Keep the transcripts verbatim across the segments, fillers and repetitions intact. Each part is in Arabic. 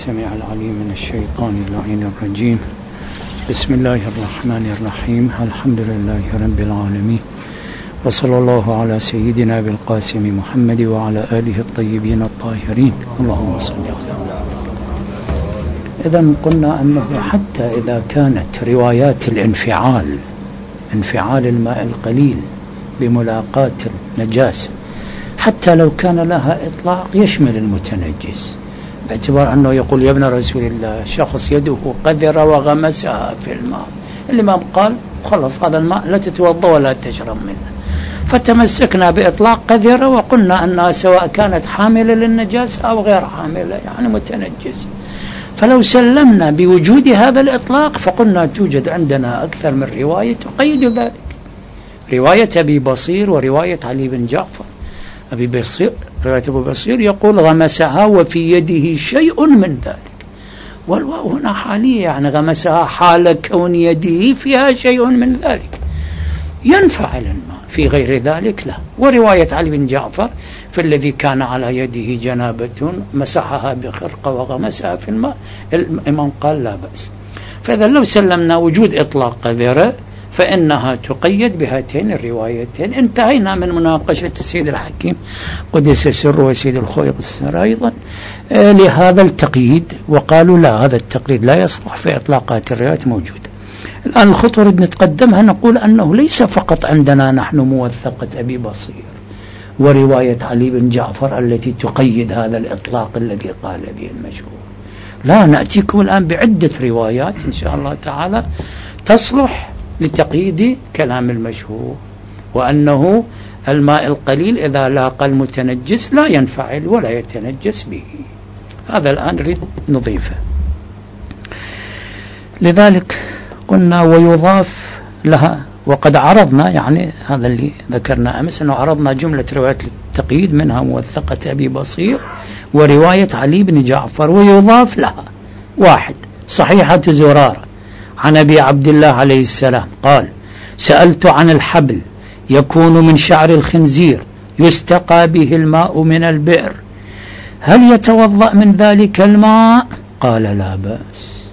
السميع العليم من الشيطان اللعين الرجيم. بسم الله الرحمن الرحيم. الحمد لله رب العالمين، وصلى الله على سيدنا بالقاسم محمد وعلى آله الطيبين الطاهرين. اللهم صل على محمد. إذن قلنا أنه حتى إذا كانت روايات الانفعال انفعال الماء القليل بملاقاة النجاسة حتى لو كان لها إطلاق يشمل المتنجس، باعتبار أنه يقول يا ابن رسول الله شخص يده قذر وغمسها في الماء، الإمام قال خلص هذا الماء لا تتوضأ ولا تشرب منه، فتمسكنا بإطلاق قذر وقلنا أنها سواء كانت حاملة للنجاسة أو غير حاملة يعني متنجسة. فلو سلمنا بوجود هذا الإطلاق فقلنا توجد عندنا أكثر من رواية تقيد ذلك، رواية أبي بصير ورواية علي بن جعفر. أبي بصير رواية أبو بصير يقول غمسها وفي يده شيء من ذلك، والواو هنا حالية يعني غمسها حال كون يده فيها شيء من ذلك، ينفعل الماء، في غير ذلك لا. ورواية علي بن جعفر في الذي كان على يده جنابة مسحها بخرقة وغمسها في الماء، الإمام قال لا بأس. فإذا لو سلمنا وجود إطلاق قذرة فإنها تقيد بهاتين الروايتين. انتهينا من مناقشة السيد الحكيم قدس سره وسيد الخويق السر أيضا آه لهذا التقييد، وقالوا لا، هذا التقييد لا يصلح في إطلاقات الروايات موجودة. الآن الخطوة اللي نتقدمها نقول أنه ليس فقط عندنا نحن موثقة أبي بصير ورواية علي بن جعفر التي تقيد هذا الإطلاق الذي قال به المشهور، لا، نأتيكم الآن بعدة روايات إن شاء الله تعالى تصلح لتقييد كلام المشهور، وأنه الماء القليل إذا لاقى المتنجس لا ينفعل ولا يتنجس به. هذا الآن نريد نضيفه. لذلك قلنا ويضاف لها، وقد عرضنا يعني هذا اللي ذكرنا أمس أنه عرضنا جملة روايات للتقييد منها موثقة أبي بصير ورواية علي بن جعفر. ويضاف لها واحد صحيحة زرارة عن أبي عبد الله عليه السلام قال سألت عن الحبل يكون من شعر الخنزير يستقى به الماء من البئر، هل يتوضأ من ذلك الماء؟ قال لا بأس.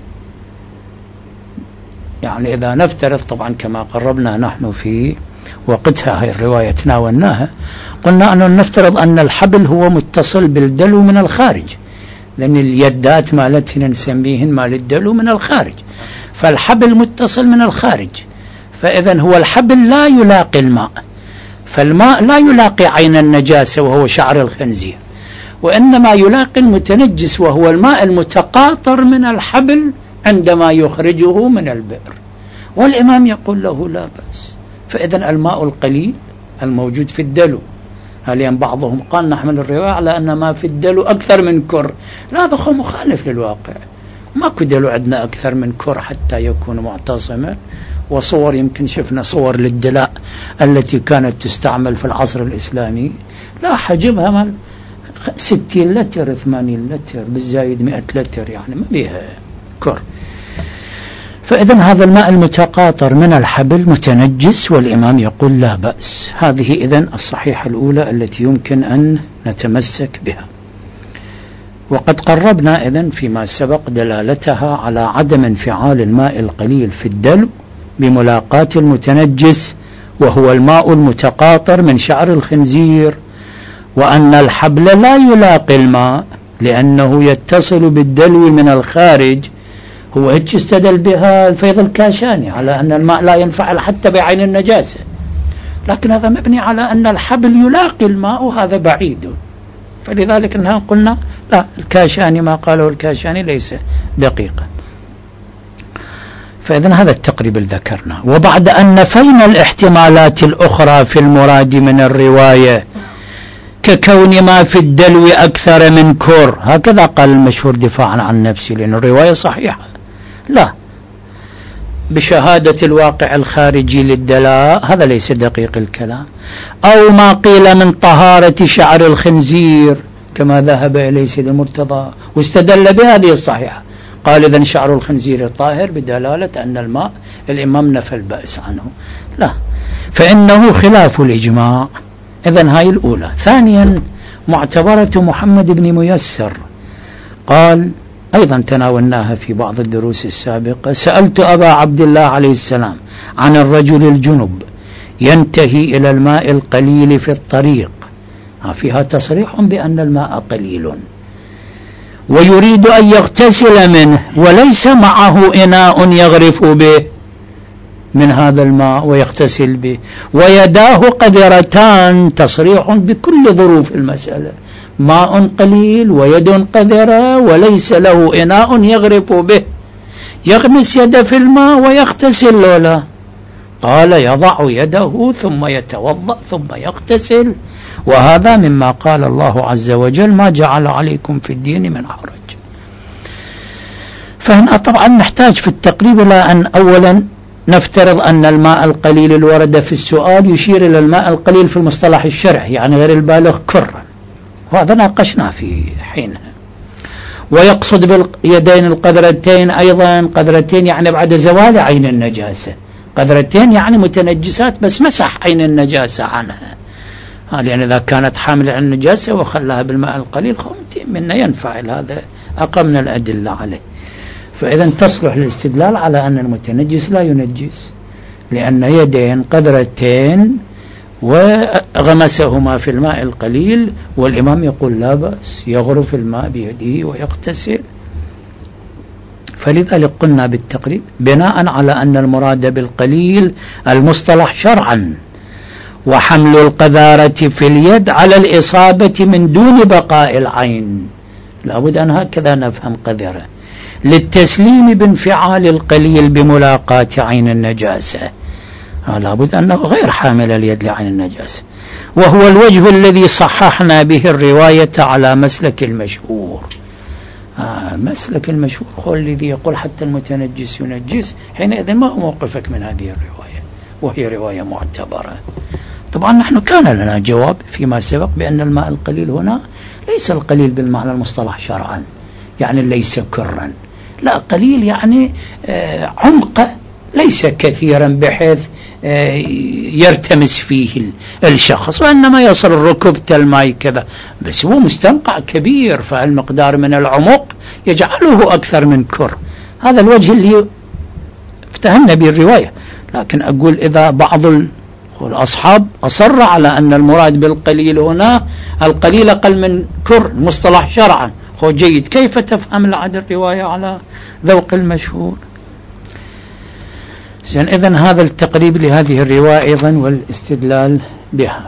يعني إذا نفترض طبعا كما قربنا نحن في وقتها هاي الرواية تناولناها، قلنا أنه نفترض أن الحبل هو متصل بالدلو من الخارج، لأن اليدات مالتنا نسميهن مال الدلو من الخارج، فالحبل متصل من الخارج، فإذا هو الحبل لا يلاقي الماء، فالماء لا يلاقي عين النجاسة وهو شعر الخنزير، وإنما يلاقي المتنجس وهو الماء المتقاطر من الحبل عندما يخرجه من البئر، والإمام يقول له لا بأس. فإذا الماء القليل الموجود في الدلو، هل بعضهم قال نحمل الرواية على أن ما في الدلو أكثر من كر، لا، هذا هو مخالف للواقع، ماكو دلو عندنا أكثر من كر حتى يكون معتصما. وصور يمكن شفنا صور للدلاء التي كانت تستعمل في العصر الإسلامي، لا حجمها مال ستين لتر ثمانين لتر بالزايد مئة لتر، يعني ما بيها كر. فإذا هذا الماء المتقاطر من الحبل متنجس، والإمام يقول لا بأس. هذه إذن الصحيحة الأولى التي يمكن أن نتمسك بها. وقد قربنا إذن فيما سبق دلالتها على عدم انفعال الماء القليل في الدلو بملاقاة المتنجس وهو الماء المتقاطر من شعر الخنزير، وأن الحبل لا يلاقي الماء لأنه يتصل بالدلو من الخارج. هو هيك استدل بها الفيض الكاشاني على أن الماء لا ينفعل حتى بعين النجاسة، لكن هذا مبني على أن الحبل يلاقي الماء وهذا بعيد، فلذلك انها قلنا لا، الكاشاني ما قاله الكاشاني ليس دقيقا. فإذن هذا التقريب اللي ذكرنا. وبعد أن نفينا الاحتمالات الأخرى في المراد من الرواية ككون ما في الدلو أكثر من كر، هكذا قال المشهور دفاعا عن نفسه، لأن الرواية صحيحة، لا، بشهادة الواقع الخارجي للدلاء، هذا ليس دقيق الكلام. أو ما قيل من طهارة شعر الخنزير كما ذهب إليه سيد المرتضى واستدل بهذه الصحيحة، قال إذن شعر الخنزير طاهر بدلالة أن الماء، الإمام نفى البأس عنه، لا، فإنه خلاف الإجماع. إذن هاي الأولى. ثانيا معتبرة محمد بن ميسر قال أيضا تناولناها في بعض الدروس السابقة. سألت أبا عبد الله عليه السلام عن الرجل الجنب ينتهي إلى الماء القليل في الطريق، فيها تصريح بأن الماء قليل، ويريد أن يغتسل منه وليس معه إناء يغرف به من هذا الماء ويغتسل به، ويداه قذرتان، تصريح بكل ظروف المسألة، ماء قليل ويد قذرة وليس له إناء يغرف به، يغمس يده في الماء ويغتسل لولا؟ قال يضع يده ثم يتوضأ ثم يغتسل، وهذا مما قال الله عز وجل ما جعل عليكم في الدين من حرج. فهنا طبعا نحتاج في التقريب إلى أن أولا نفترض أن الماء القليل الورد في السؤال يشير إلى الماء القليل في المصطلح الشرعي، يعني غير البالغ كرا، وهذا ناقشنا في حينها. ويقصد باليدين القذرتين أيضا قذرتين يعني بعد زوال عين النجاسة، قذرتين يعني متنجسات بس مسح عين النجاسة عنها، لأن إذا كانت حاملة عن النجاسة وخلاها بالماء القليل منا ينفعل، هذا أقمنا الأدلة عليه. فإذا تصلح الاستدلال على أن المتنجس لا ينجس، لأن يدين قذرتين وغمسهما في الماء القليل، والإمام يقول لا بأس يغرف الماء بيده ويغتسل. فلذلك قلنا بالتقريب بناء على أن المراد بالقليل المصطلح شرعا، وحمل القذارة في اليد على الإصابة من دون بقاء العين، لابد أن هكذا نفهم قذرة، للتسليم بانفعال القليل بملاقاة عين النجاسة، لابد أنه غير حامل اليد لعين النجاسة، وهو الوجه الذي صححنا به الرواية على مسلك المشهور. آه مسلك المشهور هو الذي يقول حتى المتنجس ينجس، حينئذ ما هو موقفك من هذه الرواية وهي رواية معتبرة؟ طبعا نحن كان لنا جواب فيما سبق بأن الماء القليل هنا ليس القليل بالمعنى المصطلح شرعا، يعني ليس كرا، لا، قليل يعني آه عمق ليس كثيرا بحيث آه يرتمس فيه الشخص، وإنما يصل ركبة الماء كذا، بس هو مستنقع كبير، فالمقدار من العمق يجعله أكثر من كر. هذا الوجه اللي افتهمنا به الرواية. لكن أقول إذا بعض الأصحاب أصر على أن المراد بالقليل هنا القليل أقل من كر مصطلح شرعا، هو جيد، كيف تفهم العد الرواية على ذوق المشهور؟ زين، إذن هذا التقريب لهذه الرواية أيضا والاستدلال بها.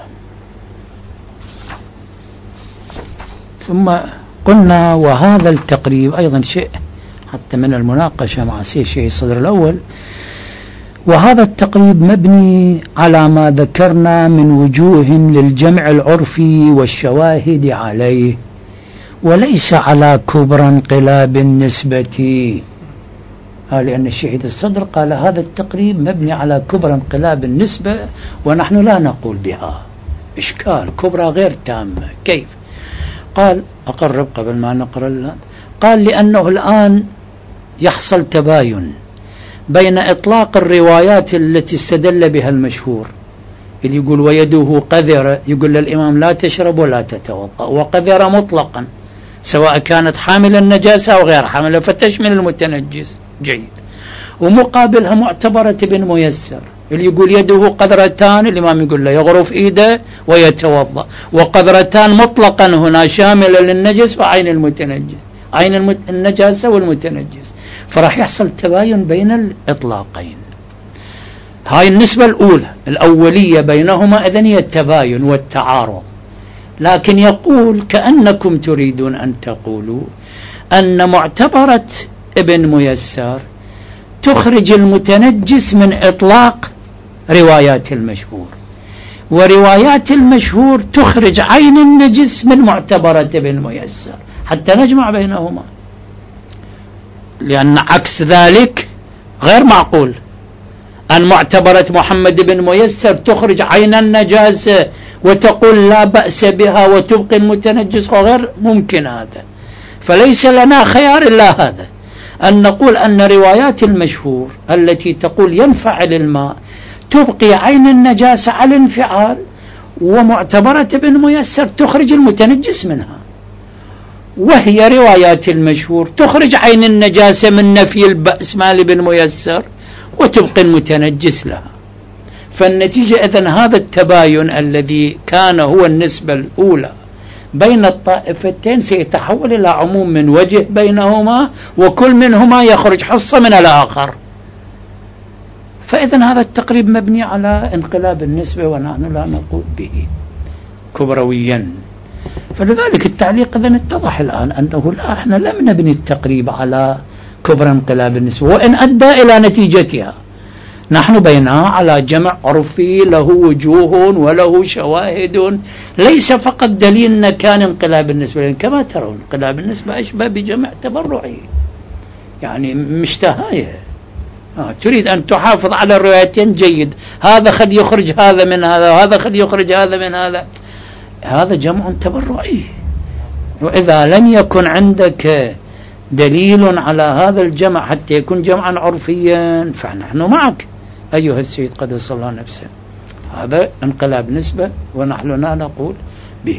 ثم قلنا وهذا التقريب أيضا شيء حتى من المناقشة مع شيء الصدر الأول، وهذا التقريب مبني على ما ذكرنا من وجوه للجمع العرفي والشواهد عليه، وليس على كبر انقلاب النسبة، لأن الشهيد الصدر قال هذا التقريب مبني على كبر انقلاب النسبة، ونحن لا نقول بها، إشكال، كبرى غير تامة، كيف؟ قال أقرب قبل ما نقرأ، قال لأنه الآن يحصل تباين بين إطلاق الروايات التي استدل بها المشهور، اللي يقول ويده قذرة، يقول للإمام لا تشرب ولا تتوضأ، وقذرة مطلقا سواء كانت حامل النجاسة أو غير حاملة فتشمل المتنجس، جيد. ومقابلها معتبرة بن ميسر اللي يقول يده قذرتان، الإمام يقول له يغرف إيده ويتوضأ، وقذرتان مطلقا هنا شاملة للنجس وعين المتنجس، عين المت... النجاسة والمتنجس، فراح يحصل تباين بين الإطلاقين. هاي النسبة الأولى الأولية بينهما، إذن هي التباين والتعارض. لكن يقول كأنكم تريدون أن تقولوا أن معتبرة ابن ميسر تخرج المتنجس من إطلاق روايات المشهور، وروايات المشهور تخرج عين النجس من معتبرة ابن ميسر، حتى نجمع بينهما، لأن عكس ذلك غير معقول. أن معتبرة محمد بن ميسر تخرج عين النجاسة وتقول لا بأس بها وتبقي المتنجس، غير ممكن هذا. فليس لنا خيار إلا هذا، أن نقول أن روايات المشهور التي تقول ينفعل الماء تبقي عين النجاسة على الانفعال، ومعتبرة ابن ميسر تخرج المتنجس منها. وهي روايات المشهور تخرج عين النجاسة من نفي البأس مال ابن ميسر وتبقي المتنجس لها. فالنتيجة إذن هذا التباين الذي كان هو النسبة الأولى بين الطائفتين سيتحول إلى عموم من وجه بينهما، وكل منهما يخرج حصة من الآخر. فإذن هذا التقريب مبني على انقلاب النسبة، ونحن لا نقول به كبرويا. فلذلك التعليق إذن اتضح الآن أنه لا، احنا لم نبني التقريب على كبر انقلاب النسبة وإن أدى إلى نتيجتها. نحن بينها على جمع عرفي له وجوه وله شواهد، ليس فقط دليلنا كان انقلاب النسبة، لأن كما ترون انقلاب النسبة أشبه بجمع تبرعي، يعني مش تهاية. آه تريد أن تحافظ على الروايتين جيد، هذا قد يخرج هذا من هذا وهذا قد يخرج هذا من هذا، هذا جمع تبرعي. وإذا لم يكن عندك دليل على هذا الجمع حتى يكون جمعا عرفيا فنحن معك أيها السيد قدس الله نفسه، هذا انقلاب نسبة ونحن لا نقول به.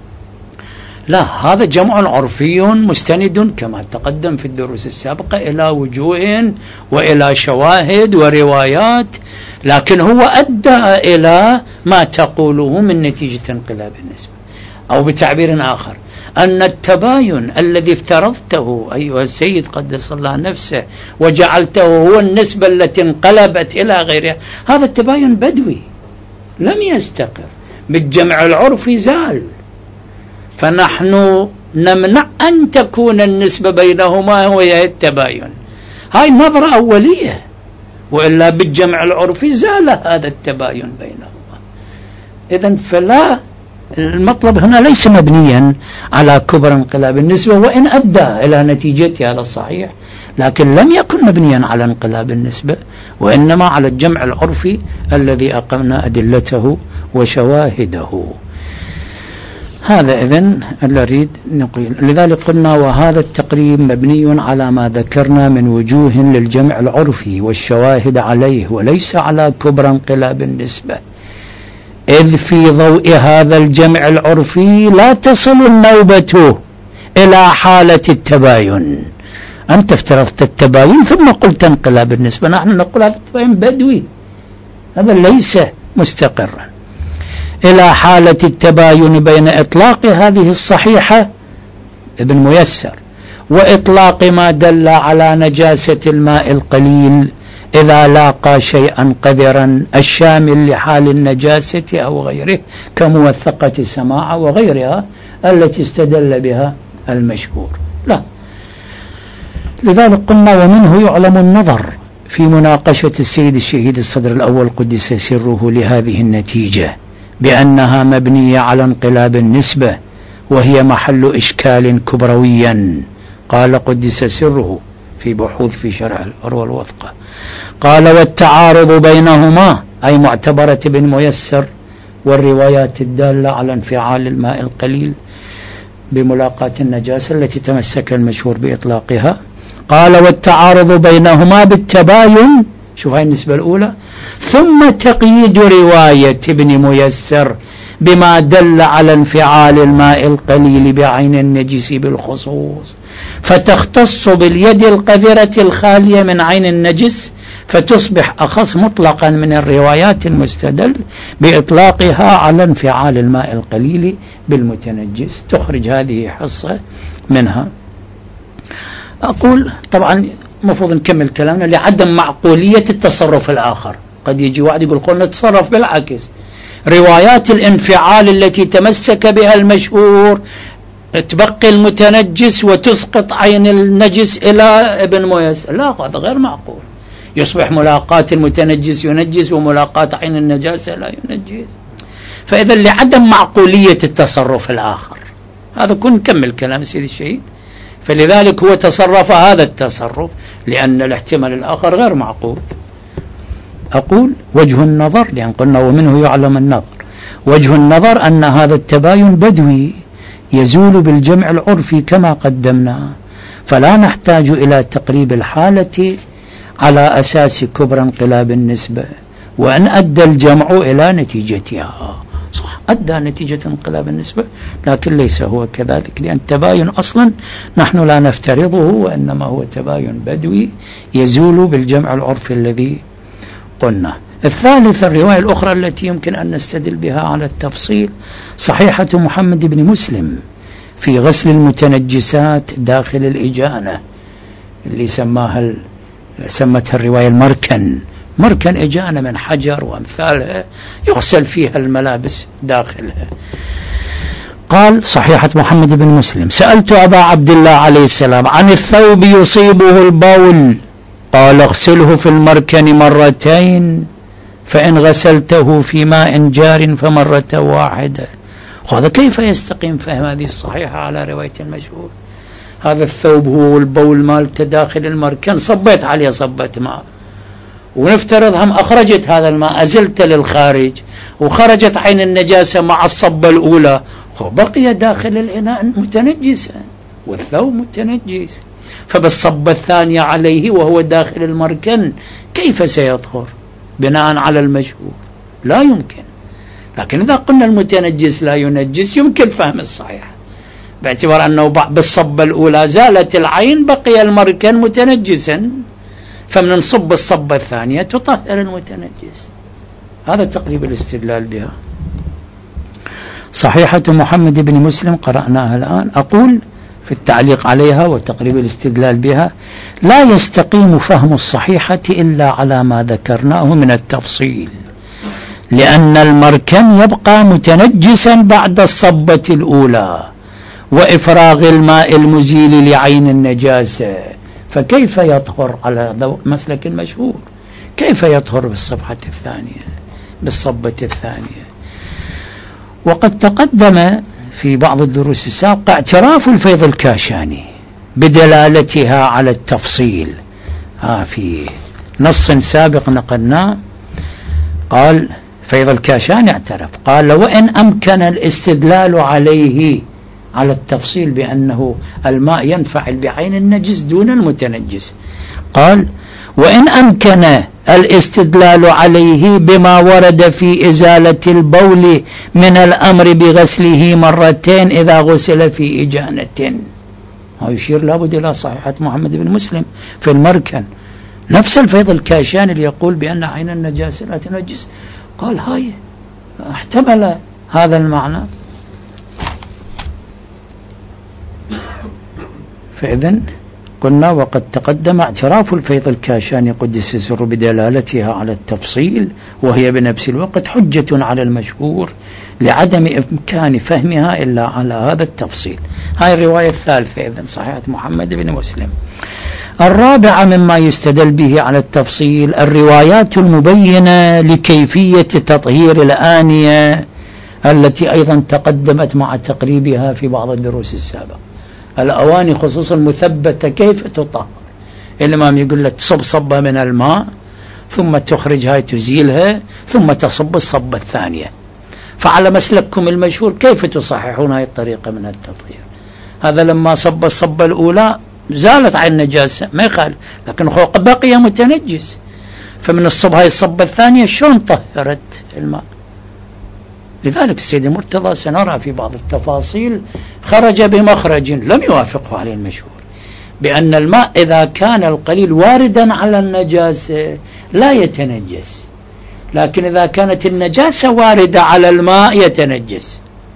لا، هذا جمع عرفي مستند كما تقدم في الدروس السابقة إلى وجوه وإلى شواهد وروايات، لكن هو أدى إلى ما تقوله من نتيجة انقلاب النسبة. أو بتعبير آخر، أن التباين الذي افترضته أيها السيد قدس الله نفسه وجعلته هو النسبة التي انقلبت إلى غيرها، هذا التباين بدوي لم يستقر، بالجمع العرفي زال. فنحن نمنع أن تكون النسبة بينهما وهي التباين، هاي نظرة أولية، وإلا بالجمع العرفي زال هذا التباين بينهما. إذن فلا، المطلب هنا ليس مبنيا على كبر انقلاب النسبة وإن أدى إلى نتيجته هذا الصحيح، لكن لم يكن مبنيا على انقلاب النسبة، وإنما على الجمع العرفي الذي أقمنا أدلته وشواهده. هذا إذن نريد نقول. لذلك قلنا وهذا التقريب مبني على ما ذكرنا من وجوه للجمع العرفي والشواهد عليه، وليس على كبر انقلاب النسبة، إذ في ضوء هذا الجمع العرفي لا تصل النوبة إلى حالة التباين. أنت افترضت التباين ثم قلت انقلاب النسبة، نحن نقول هذا التباين بدوي، هذا ليس مستقرا. إلى حالة التباين بين إطلاق هذه الصحيحة ابن ميسر وإطلاق ما دل على نجاسة الماء القليل إذا لاقى شيئا قذرا الشامل لحال النجاسة أو غيره كموثقة سماعة وغيرها التي استدل بها المشهور. لا، لذلك قلنا ومنه يعلم النظر في مناقشة السيد الشهيد الصدر الأول قدس سره لهذه النتيجة بأنها مبنية على انقلاب النسبة، وهي محل إشكال كبرويا. قال قدس سره في بحوث في شرح العروة الوثقة، قال والتعارض بينهما أي معتبرة ابن ميسر والروايات الدالة على انفعال الماء القليل بملاقاة النجاسة التي تمسك المشهور بإطلاقها. قال والتعارض بينهما بالتباين، شوف هاي النسبة الأولى، ثم تقييد رواية ابن ميسر بما دل على انفعال الماء القليل بعين النجس بالخصوص، فتختص باليد القذرة الخالية من عين النجس، فتصبح أخص مطلقا من الروايات المستدل بإطلاقها على انفعال الماء القليل بالمتنجس. تخرج هذه حصة منها. أقول طبعا مفروض نكمل كلامنا لعدم معقولية التصرف الآخر. قد يجي واحد يقول قلنا نتصرف بالعكس، روايات الانفعال التي تمسك بها المشهور تبقي المتنجس وتسقط عين النجس إلى ابن ميسر. لا، هذا غير معقول، يصبح ملاقاة المتنجس ينجس وملاقاة عين النجاسة لا ينجس. فإذا لعدم معقولية التصرف الآخر، هذا كن نكمل كلام سيد الشهيد، فلذلك هو تصرف هذا التصرف لأن الاحتمال الآخر غير معقول. أقول وجه النظر، لأن قلنا ومنه يعلم النظر، وجه النظر أن هذا التباين بدوي يزول بالجمع العرفي كما قدمنا، فلا نحتاج إلى تقريب الحالة على أساس كبر انقلاب النسبة، وأن أدى الجمع إلى نتيجتها. صح أدى نتيجة انقلاب النسبة، لكن ليس هو كذلك، لأن التباين أصلا نحن لا نفترضه، وإنما هو تباين بدوي يزول بالجمع العرفي الذي قلنا. الثالث الرواية الأخرى التي يمكن أن نستدل بها على التفصيل صحيحة محمد بن مسلم في غسل المتنجسات داخل الإجانة اللي سماها سمتها الرواية المركن، مركن إجانة من حجر وأمثالها يغسل فيها الملابس داخلها. قال صحيحة محمد بن مسلم: سألت أبا عبد الله عليه السلام عن الثوب يصيبه البول، قال اغسله في المركن مرتين، فإن غسلته في ماء جار فمرة واحدة. وهذا كيف يستقيم فهم هذه الصحيحة على رواية المشهور؟ هذا الثوب هو البول مالته داخل المركن، صبيت عليه صبت ماء، ونفترض هم أخرجت هذا الماء أزلت للخارج وخرجت عين النجاسة مع الصبة الأولى، وبقي داخل الإناء متنجسا والثوب متنجس، فبالصبة الثانية عليه وهو داخل المركن كيف سيطهر بناء على المشهور؟ لا يمكن. لكن إذا قلنا المتنجس لا ينجس يمكن فهم الصحيح، باعتبار أنه بالصبة الأولى زالت العين بقي المركن متنجسا، فمن نصب الصبة الثانية تطهر المتنجس. هذا تقريب الاستدلال بها. صحيحة محمد بن مسلم قرأناها الآن. أقول في التعليق عليها وتقريب الاستدلال بها: لا يستقيم فهم الصحيحة إلا على ما ذكرناه من التفصيل، لأن المركن يبقى متنجسا بعد الصبة الأولى وإفراغ الماء المزيل لعين النجاسة، فكيف يطهر على ضوء مسلك المشهور؟ كيف يطهر بالصفحة الثانية بالصبة الثانية؟ وقد تقدم في بعض الدروس السابقة اعتراف الفيض الكاشاني بدلالتها على التفصيل. آه في نص سابق نقلناه قال فيض الكاشاني اعترف، قال: وإن أمكن الاستدلال عليه على التفصيل بأنه الماء ينفعل بعين النجس دون المتنجس، قال: وإن أمكن الاستدلال عليه بما ورد في إزالة البول من الأمر بغسله مرتين إذا غسل في إجانة. يشير لابد إلى صحيحة محمد بن مسلم في المركن، نفس الفيض الكاشاني اللي يقول بأن عين النجاسة لا تنجس، قال هاي احتمل هذا المعنى. فإذن قلنا وقد تقدم اعتراف الفيض الكاشاني قدس سره بدلالتها على التفصيل، وهي بنفس الوقت حجة على المشهور لعدم إمكان فهمها إلا على هذا التفصيل. هاي الرواية الثالثة إذن صحيحة محمد بن مسلم. الرابعة مما يستدل به على التفصيل الروايات المبينة لكيفية تطهير الآنية التي أيضا تقدمت مع تقريبها في بعض الدروس السابقة. الأواني خصوصا مثبتة كيف تطهر؟ الإمام يقول لك تصب صبة من الماء ثم تخرج هاي تزيلها ثم تصب الصبة الثانية. فعلى مسلككم المشهور كيف تصححون هاي الطريقة من التطهير؟ هذا لما صب الصبة الأولى زالت عن النجاسة ما يخالف، لكن خوق بقي متنجس، فمن الصب هاي الصبة الثانية شلون طهرت الماء؟ لذلك السيد المرتضى سنرى في بعض التفاصيل خرج بمخرج لم يوافقه عليه المشهور، بأن الماء إذا كان القليل واردا على النجاسة لا يتنجس، لكن إذا كانت النجاسة واردة على الماء يتنجس.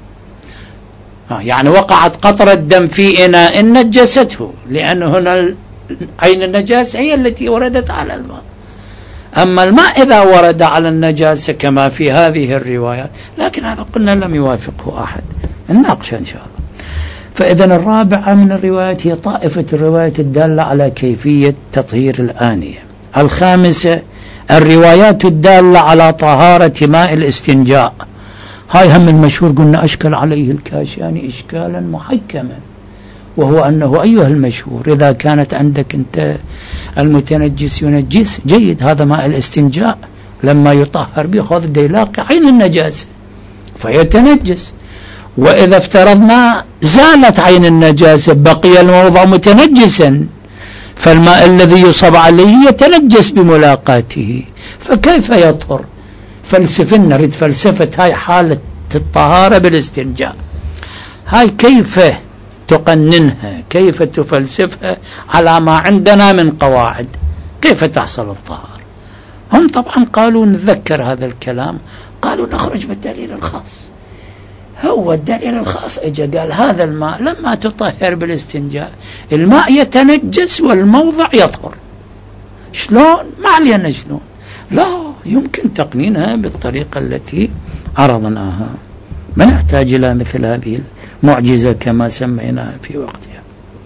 يعني وقعت قطرة دم في إناء نجسته، لأن هنا عين النجاسة هي التي وردت على الماء. أما الماء إذا ورد على النجاسة كما في هذه الروايات، لكن هذا قلنا لم يوافقه أحد، الناقش إن شاء الله. فإذن الرابعة من الروايات هي طائفة الروايات الدالة على كيفية تطهير الآنية. الخامسة الروايات الدالة على طهارة ماء الاستنجاء. هاي هم المشهور قلنا أشكل عليه الكاشاني إشكالا محكما، وهو أنه أيها المشهور إذا كانت عندك أنت المتنجس ينجس جيد، هذا ماء الاستنجاء لما يطهر به خذ ديلاقي عين النجاسة فيتنجس، وإذا افترضنا زالت عين النجاسة بقي الموضع متنجسا، فالماء الذي يصب عليه يتنجس بملاقاته، فكيف يطهر؟ فلسفنا نريد فلسفة هاي حالة الطهارة بالاستنجاء. هاي كيف تقننها، كيف تفلسفها على ما عندنا من قواعد، كيف تحصل الطهارة؟ هم طبعا قالوا نتذكر هذا الكلام، قالوا نخرج بالدليل الخاص. هو الدليل الخاص اجى قال هذا الماء لما تطهر بالاستنجاء الماء يتنجس والموضع يطهر. شلون؟ ما علينا شلون، لا يمكن تقنينها بالطريقة التي عرضناها، ما نحتاج إلى مثل هذه المعجزة كما سميناها في وقتها.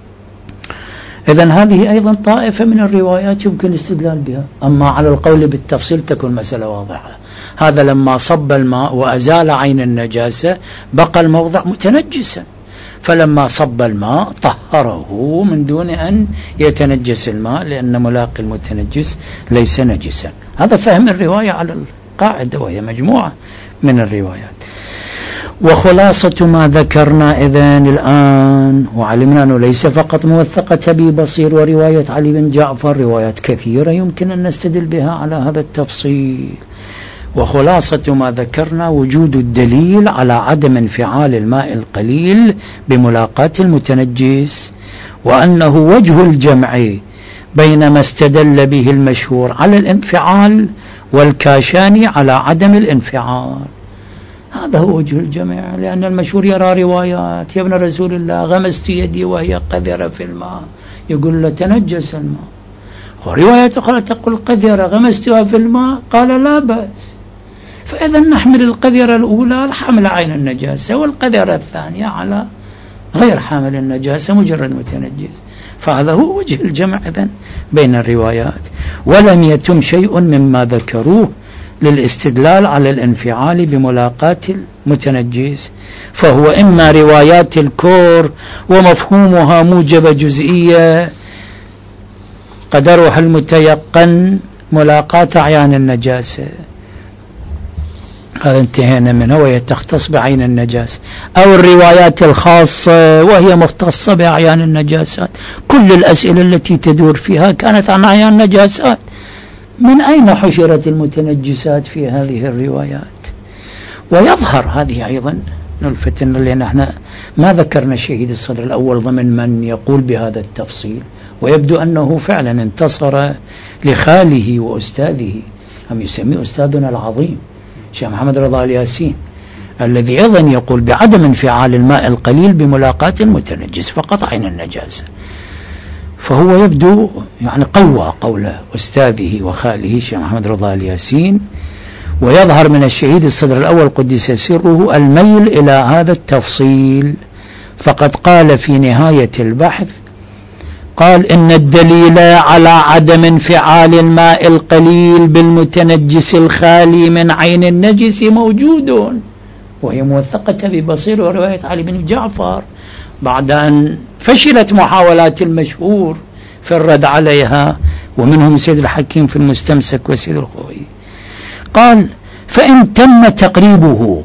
إذن هذه أيضا طائفة من الروايات يمكن الاستدلال بها. أما على القول بالتفصيل تكون مسألة واضحة. هذا لما صب الماء وأزال عين النجاسة بقى الموضع متنجسا، فلما صب الماء طهره من دون أن يتنجس الماء، لأن ملاقي المتنجس ليس نجسا. هذا فهم الرواية على القاعدة، وهي مجموعة من الروايات. وخلاصة ما ذكرنا إذن الآن، وعلمنا أنه ليس فقط موثقة أبي بصير ورواية علي بن جعفر، روايات كثيرة يمكن أن نستدل بها على هذا التفصيل. وخلاصة ما ذكرنا وجود الدليل على عدم انفعال الماء القليل بملاقاة المتنجس، وأنه وجه الجمع بين ما استدل به المشهور على الانفعال والكاشاني على عدم الانفعال. هذا هو وجه الجمع، لأن المشهور يرى روايات: يا ابن رسول الله غمست يدي وهي قذرة في الماء، يقول له تنجس الماء. ورواية أخرى تقول قذرة غمستها في الماء، قال لا بأس. فإذا نحمل القذرة الأولى الحمل عين النجاسة، والقذرة الثانية على غير حامل النجاسة مجرد متنجس. فهذا هو وجه الجمع إذن بين الروايات. ولم يتم شيء مما ذكروه للاستدلال على الانفعال بملاقاة المتنجس، فهو إما روايات الكور ومفهومها موجب جزئية قدرها المتيقن ملاقاة أعيان النجاسة، هذا انتهينا منه وهي تختص بعين النجاسة، أو الروايات الخاصة وهي مختصة بأعيان النجاسات. كل الأسئلة التي تدور فيها كانت عن أعيان النجاسات. من أين حشرت المتنجسات في هذه الروايات؟ ويظهر هذه أيضا نلفت لأن احنا ما ذكرنا شهيد الصدر الأول ضمن من يقول بهذا التفصيل، ويبدو أنه فعلا انتصر لخاله وأستاذه، هم يسميه أستاذنا العظيم شيخ محمد رضا الياسين، الذي أيضا يقول بعدم انفعال الماء القليل بملاقاة المتنجس فقط عين النجاسة. فهو يبدو يعني قوى قول أستاذه وخاله شيخ محمد رضا الياسين. ويظهر من الشهيد الصدر الأول قدس سره الميل إلى هذا التفصيل، فقد قال في نهاية البحث، قال إن الدليل على عدم انفعال الماء القليل بالمتنجس الخالي من عين النجس موجود، وهي موثقة ببصير ورواية علي بن جعفر، بعد أن فشلت محاولات المشهور في الرد عليها، ومنهم سيد الحكيم في المستمسك وسيد الخوي. قال فإن تم تقريبه،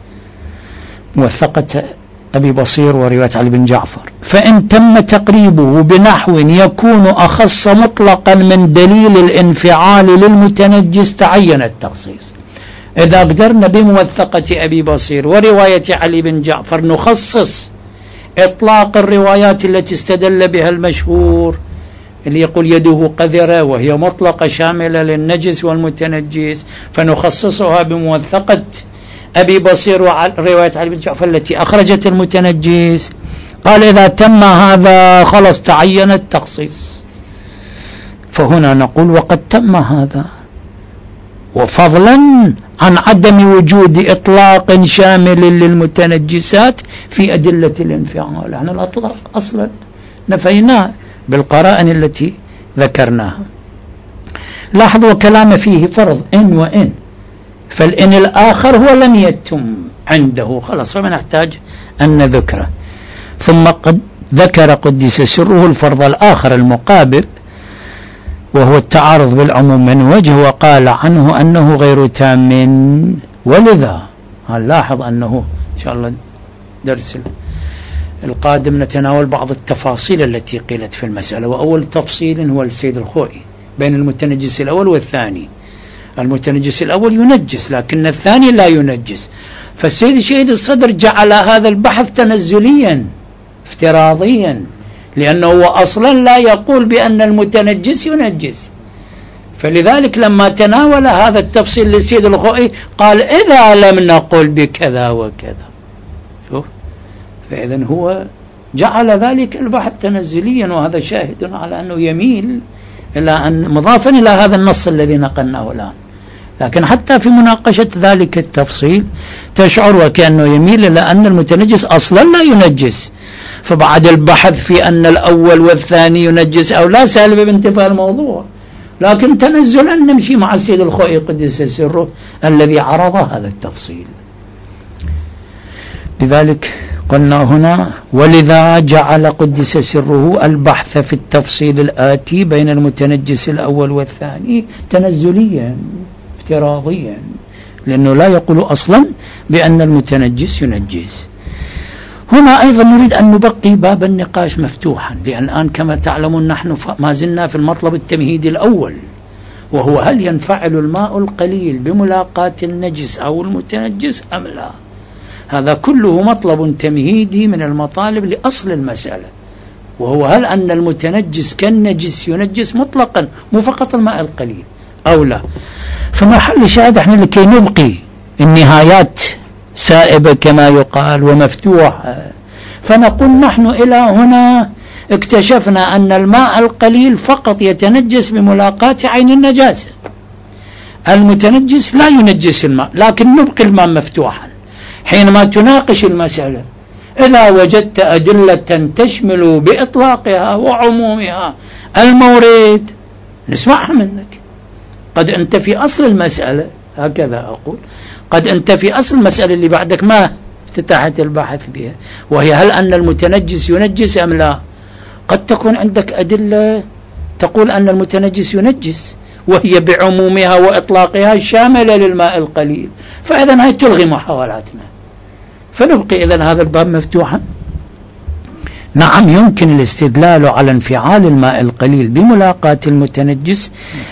موثقة أبي بصير ورواية علي بن جعفر، فإن تم تقريبه بنحو يكون أخص مطلقا من دليل الانفعال للمتنجس تعين التخصيص. إذا قدرنا بموثقة أبي بصير ورواية علي بن جعفر نخصص إطلاق الروايات التي استدل بها المشهور اللي يقول يده قذرة وهي مطلقة شاملة للنجس والمتنجس، فنخصصها بموثقة أبي بصير ورواية علي بن جعفر التي أخرجت المتنجس. قال إذا تم هذا خلص تعين التخصيص. فهنا نقول وقد تم هذا، وفضلا عن عدم وجود إطلاق شامل للمتنجسات في أدلة الانفعال. احنا الأطلاق أصلا نفيناه بالقرائن التي ذكرناها. لاحظوا كلام فيه فرض إن وإن، فالإن الآخر هو لم يتم عنده خلاص فما نحتاج أن نذكره. ثم قد ذكر قدس سره الفرض الآخر المقابل وهو التعارض بالعموم من وجه، وقال عنه أنه غير تام. ولذا هنلاحظ أنه إن شاء الله درس القادم نتناول بعض التفاصيل التي قيلت في المسألة. وأول تفصيل هو السيد الخوئي بين المتنجس الأول والثاني، المتنجس الأول ينجس لكن الثاني لا ينجس. فالسيد الشهيد الصدر جعل هذا البحث تنزليا افتراضيا، لأنه هو أصلا لا يقول بأن المتنجس ينجس. فلذلك لما تناول هذا التفصيل للسيد الخوئي قال إذا لم نقل بكذا وكذا. شوف، فإذن هو جعل ذلك البحث تنزليا، وهذا شاهد على أنه يميل إلى أن مضافا إلى هذا النص الذي نقلناه الآن. لكن حتى في مناقشة ذلك التفصيل تشعر وكأنه يميل إلى أن المتنجس أصلا لا ينجس، فبعد البحث في أن الأول والثاني ينجس أو لا سالب بانتفاء الموضوع، لكن تنزلا نمشي مع السيد الخوئي قدس سره الذي عرض هذا التفصيل. لذلك قلنا هنا ولذا جعل قدس سره البحث في التفصيل الآتي بين المتنجس الأول والثاني تنزليا افتراضيا، لأنه لا يقول أصلا بأن المتنجس ينجس. هنا أيضا نريد أن نبقي باب النقاش مفتوحا، لأن الآن كما تعلمون نحن ما زلنا في المطلب التمهيدي الأول، وهو هل ينفعل الماء القليل بملاقاة النجس أو المتنجس أم لا. هذا كله مطلب تمهيدي من المطالب لأصل المسألة، وهو هل أن المتنجس كالنجس ينجس مطلقا مو فقط الماء القليل أو لا. فمحل شاهد احنا لكي نبقي النهايات سائبة كما يقال ومفتوحة، فنقول نحن إلى هنا اكتشفنا أن الماء القليل فقط يتنجس بملاقاة عين النجاسة، المتنجس لا ينجس الماء، لكن نبقي الماء مفتوحا. حينما تناقش المسألة إذا وجدت أدلة تشمل بإطلاقها وعمومها المورد نسمعها منك. قد أنت في أصل المسألة، هكذا أقول، قد أنت في أصل المسألة اللي بعدك ما افتتحت البحث بها، وهي هل أن المتنجس ينجس أم لا، قد تكون عندك أدلة تقول أن المتنجس ينجس وهي بعمومها وإطلاقها شاملة للماء القليل، فإذن هي تلغي محاولاتنا، فنبقي إذن هذا الباب مفتوحا. نعم يمكن الاستدلال على انفعال الماء القليل بملاقاة المتنجس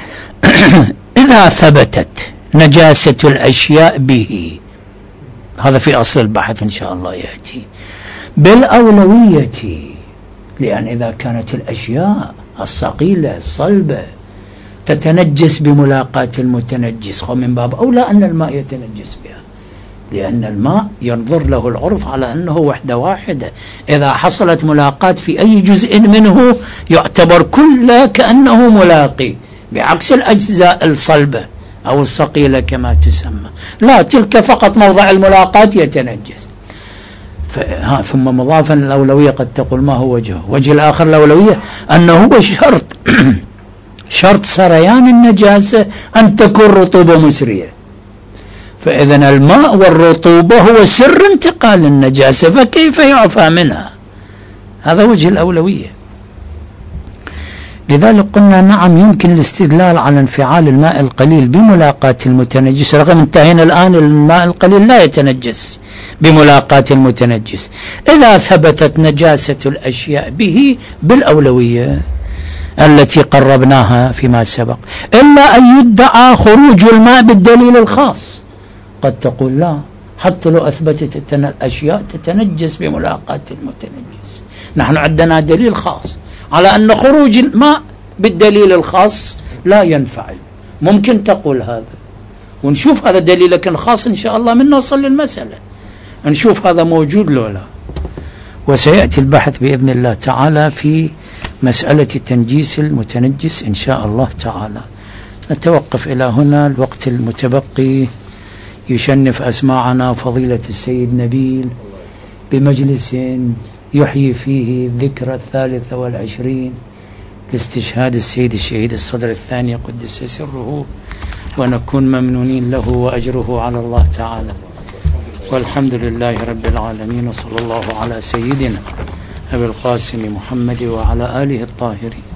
إذا ثبتت نجاسة الأشياء به، هذا في أصل البحث إن شاء الله يأتي، بالأولوية، لأن إذا كانت الأشياء الصقيلة الصلبة تتنجس بملاقاة المتنجس من باب أولى أن الماء يتنجس بها، لأن الماء ينظر له العرف على أنه وحدة واحدة، إذا حصلت ملاقاة في أي جزء منه يعتبر كله كأنه ملاقي، بعكس الأجزاء الصلبة أو الصقيلة كما تسمى، لا تلك فقط موضع الملاقاة يتنجس. ثم مضافا الأولوية قد تقول ما هو وجهه، وجه الآخر الأولوية أنه هو شرط شرط سريان النجاسة أن تكون رطوبة مسرية، فإذن الماء والرطوبة هو سر انتقال النجاسة، فكيف يعفى منها؟ هذا وجه الأولوية. لذلك قلنا نعم يمكن الاستدلال على انفعال الماء القليل بملاقاة المتنجس، رغم انتهينا الآن الماء القليل لا يتنجس بملاقاة المتنجس إذا ثبتت نجاسة الأشياء به بالأولوية التي قربناها فيما سبق، إلا أن يدعى خروج الماء بالدليل الخاص. قد تقول لا، حتى لو أثبتت الأشياء تتنجس بملاقاة المتنجس، نحن عندنا دليل خاص على أن خروج الماء بالدليل الخاص لا ينفعل. ممكن تقول هذا ونشوف هذا دليلك الخاص إن شاء الله من نوصل للمسألة نشوف هذا موجود لو لا. وسيأتي البحث بإذن الله تعالى في مسألة تنجيس المتنجس إن شاء الله تعالى. نتوقف إلى هنا، الوقت المتبقي يشنف أسماعنا فضيلة السيد نبيل بمجلس يحيي فيه الذكرى الثالثة والعشرين لاستشهاد السيد الشهيد الصدر الثاني قدس سره، ونكون ممنونين له وأجره على الله تعالى. والحمد لله رب العالمين، وصلى الله على سيدنا أبي القاسم محمد وعلى آله الطاهرين.